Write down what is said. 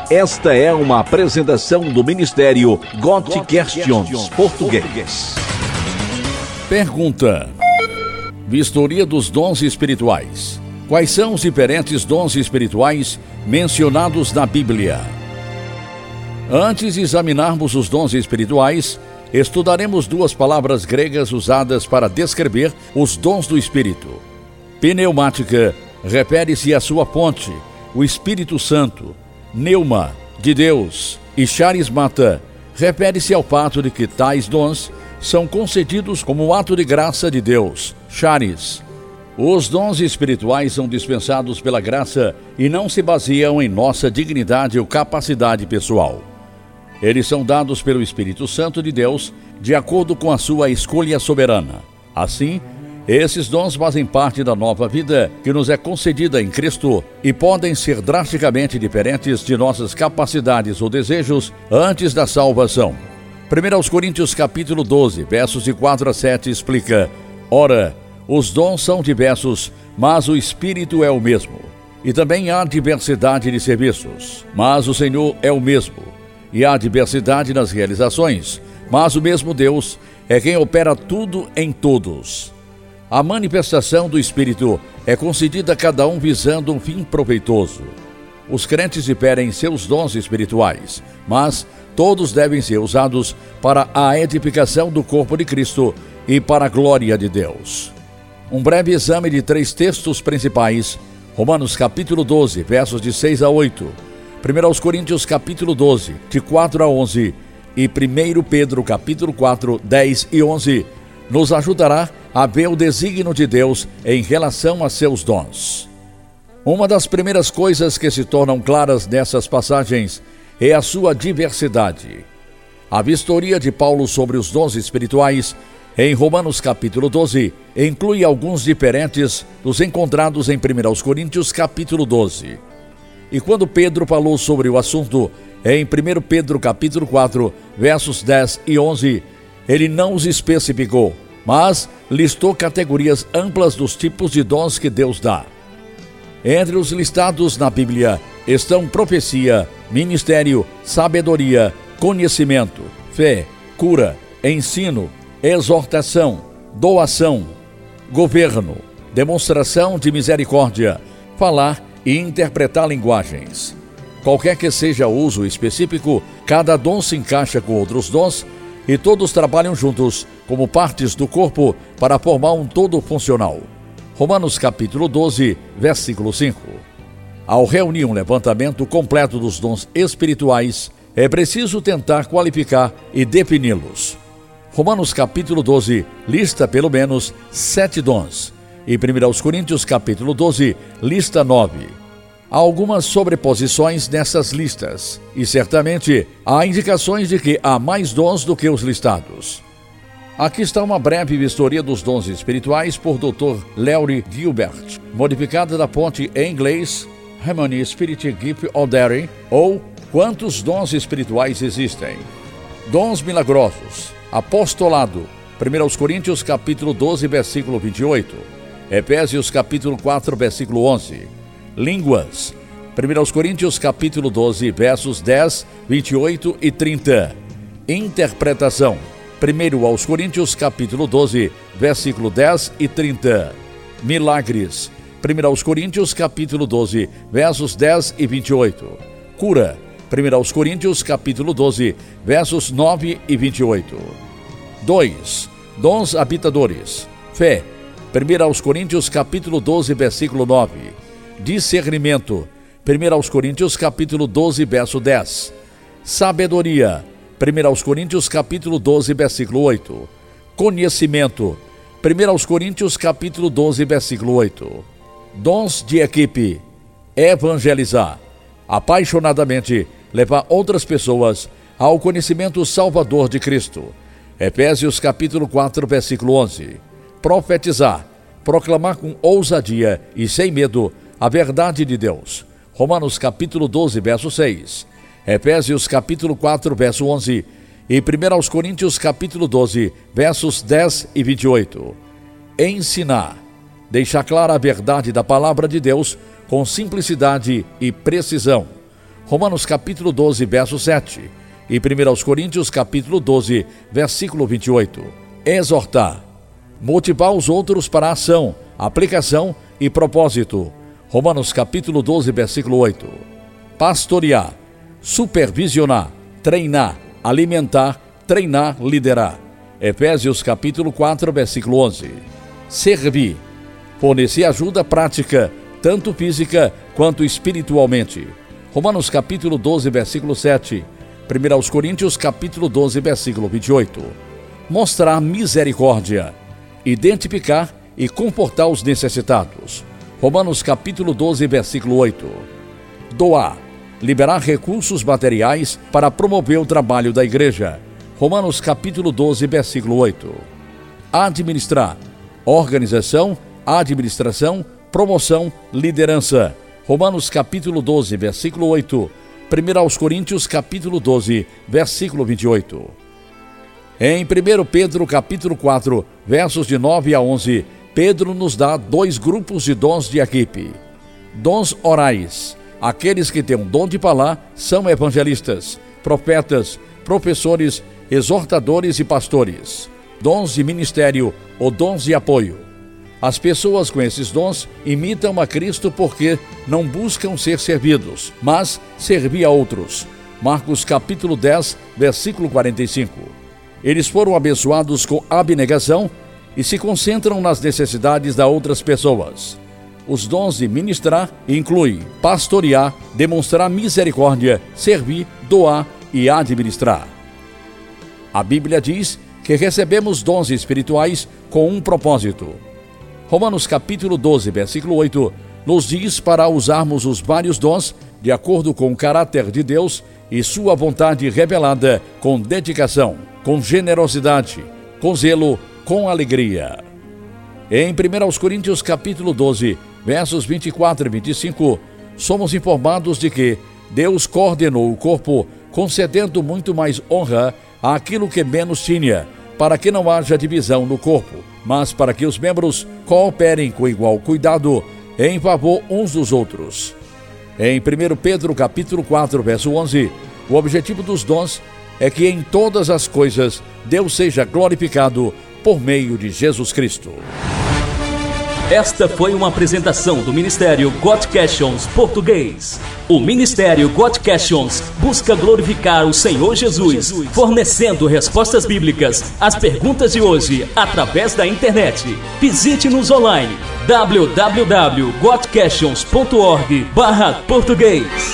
Esta é uma apresentação do Ministério God Questions Português. Pergunta: vistoria dos dons espirituais. Quais são os diferentes dons espirituais mencionados na Bíblia? Antes de examinarmos os dons espirituais, estudaremos duas palavras gregas usadas para descrever os dons do Espírito. Pneumática refere-se à sua fonte, o Espírito Santo. Pneuma, de Deus, e charismata refere-se ao fato de que tais dons são concedidos como um ato de graça de Deus. Charis. Os dons espirituais são dispensados pela graça e não se baseiam em nossa dignidade ou capacidade pessoal. Eles são dados pelo Espírito Santo de Deus de acordo com a sua escolha soberana. Assim, esses dons fazem parte da nova vida que nos é concedida em Cristo e podem ser drasticamente diferentes de nossas capacidades ou desejos antes da salvação. 1 Coríntios capítulo 12, versos de 4 a 7 explica: Ora, os dons são diversos, mas o Espírito é o mesmo. E também há diversidade de serviços, mas o Senhor é o mesmo. E há diversidade nas realizações, mas o mesmo Deus é quem opera tudo em todos. A manifestação do Espírito é concedida a cada um visando um fim proveitoso. Os crentes diferem em seus dons espirituais, mas todos devem ser usados para a edificação do corpo de Cristo e para a glória de Deus. Um breve exame de 3 textos principais: Romanos capítulo 12, versos de 6 a 8, 1 Coríntios capítulo 12, de 4 a 11 e 1 Pedro capítulo 4, 10 e 11, nos ajudará a ver o desígnio de Deus em relação a seus dons. Uma das primeiras coisas que se tornam claras nessas passagens é a sua diversidade. A vistoria de Paulo sobre os dons espirituais em Romanos capítulo 12 inclui alguns diferentes dos encontrados em 1 Coríntios capítulo 12. E quando Pedro falou sobre o assunto em 1 Pedro capítulo 4, versos 10 e 11, ele não os especificou, mas listou categorias amplas dos tipos de dons que Deus dá. Entre os listados na Bíblia estão profecia, ministério, sabedoria, conhecimento, fé, cura, ensino, exortação, doação, governo, demonstração de misericórdia, falar e interpretar linguagens. Qualquer que seja o uso específico, cada dom se encaixa com outros dons e todos trabalham juntos como partes do corpo para formar um todo funcional. Romanos capítulo 12, versículo 5. Ao reunir um levantamento completo dos dons espirituais, é preciso tentar qualificar e defini-los. Romanos capítulo 12 lista pelo menos 7 dons, e 1 Coríntios capítulo 12 lista 9. Há algumas sobreposições nessas listas, e certamente há indicações de que há mais dons do que os listados. Aqui está uma breve vistoria dos dons espirituais por Dr. Larry Gilbert, modificada da fonte em inglês How Many Spirit Gifts Are There? Ou Quantos dons espirituais existem? Dons milagrosos, apostolado, 1 Coríntios capítulo 12, versículo 28, Efésios capítulo 4, versículo 11. Línguas, 1 Coríntios capítulo 12, versos 10, 28 e 30. Interpretação, 1 aos Coríntios capítulo 12, versículo 10 e 30. Milagres, 1 aos Coríntios capítulo 12, versos 10 e 28. Cura, 1 aos Coríntios capítulo 12, versos 9 e 28. 2. Dons habitadores. Fé, 1 aos Coríntios capítulo 12, versículo 9. Discernimento, 1 aos Coríntios capítulo 12, verso 10. Sabedoria, 1 aos Coríntios capítulo 12, versículo 8. Conhecimento, 1 aos Coríntios capítulo 12, versículo 8. Dons de equipe. Evangelizar, apaixonadamente levar outras pessoas ao conhecimento salvador de Cristo. Efésios capítulo 4, versículo 11. Profetizar, proclamar com ousadia e sem medo a verdade de Deus. Romanos capítulo 12, verso 6. Efésios capítulo 4, verso 11. E 1 aos Coríntios capítulo 12, versos 10 e 28. Ensinar, deixar clara a verdade da palavra de Deus com simplicidade e precisão. Romanos capítulo 12, verso 7, e 1 Coríntios capítulo 12, versículo 28. Exortar, motivar os outros para ação, aplicação e propósito. Romanos capítulo 12, versículo 8. Pastorear, supervisionar, treinar, alimentar, treinar, liderar. Efésios capítulo 4, versículo 11. Servir, fornecer ajuda prática, tanto física quanto espiritualmente. Romanos capítulo 12, versículo 7. 1 Coríntios capítulo 12, versículo 28. Mostrar misericórdia, identificar e confortar os necessitados. Romanos capítulo 12, versículo 8. Doar, liberar recursos materiais para promover o trabalho da igreja. Romanos capítulo 12, versículo 8. Administrar, organização, administração, promoção, liderança. Romanos capítulo 12, versículo 8. 1 Coríntios capítulo 12, versículo 28. Em 1 Pedro capítulo 4, versos de 9 a 11, Pedro nos dá 2 grupos de dons de equipe. Dons orais. Aqueles que têm o dom de falar são evangelistas, profetas, professores, exortadores e pastores. Dons de ministério ou dons de apoio. As pessoas com esses dons imitam a Cristo porque não buscam ser servidos, mas servir a outros. Marcos capítulo 10, versículo 45. Eles foram abençoados com abnegação e se concentram nas necessidades das outras pessoas. Os dons de ministrar incluem pastorear, demonstrar misericórdia, servir, doar e administrar. A Bíblia diz que recebemos dons espirituais com um propósito. Romanos capítulo 12, versículo 8, nos diz para usarmos os vários dons de acordo com o caráter de Deus e sua vontade revelada com dedicação, com generosidade, com zelo, com alegria. Em 1 Coríntios capítulo 12, versos 24 e 25, somos informados de que Deus coordenou o corpo, concedendo muito mais honra àquilo que menos tinha, para que não haja divisão no corpo, mas para que os membros cooperem com igual cuidado em favor uns dos outros. Em 1 Pedro capítulo 4, verso 11, o objetivo dos dons é que em todas as coisas Deus seja glorificado por meio de Jesus Cristo. Esta foi uma apresentação do Ministério Got Questions Português. O Ministério Got Questions busca glorificar o Senhor Jesus, fornecendo respostas bíblicas às perguntas de hoje através da internet. Visite-nos online www.gotquestions.org/português.